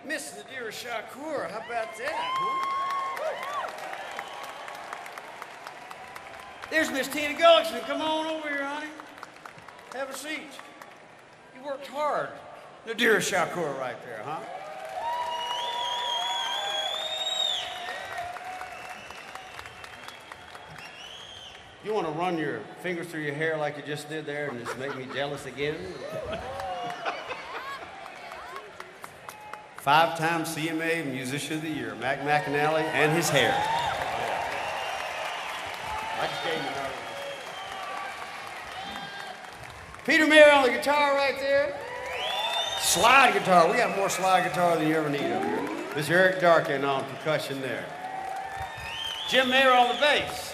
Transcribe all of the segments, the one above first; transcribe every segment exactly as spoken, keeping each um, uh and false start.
Miss Nadira Shakur, how about that, huh? There's Miss Tina Gullickson. Come on over here, honey. Have a seat. You worked hard. Nadira Shakur right there, huh? You want to run your fingers through your hair like you just did there and just make me jealous again? Five-time C M A Musician of the Year, Mac McAnally, and his hair. I just gave you another one. Peter Mayer on the guitar right there. Slide guitar. We got more slide guitar than you ever need up here. Mister Eric Darkin on percussion there. Jim Mayer on the bass.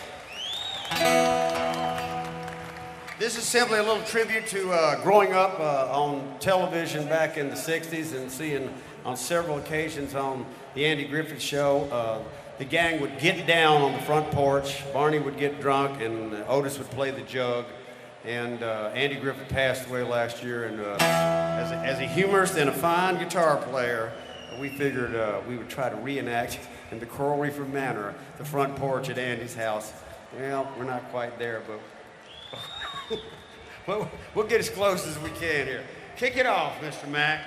This is simply a little tribute to uh, growing up uh, on television back in the sixties and seeing on several occasions on the Andy Griffith Show. Uh, the gang would get down on the front porch, Barney would get drunk, and uh, Otis would play the jug. And uh, Andy Griffith passed away last year, and uh, as, a, as a humorist and a fine guitar player, we figured uh, we would try to reenact in the Coral Reefer manner the front porch at Andy's house. Well, we're not quite there, but we'll, we'll get as close as we can here. Kick it off, Mister Mac.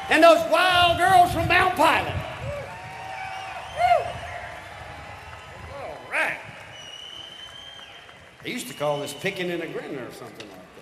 And those wild girls from Mount Pilot. All right. They used to call this picking and a grinning or something like that.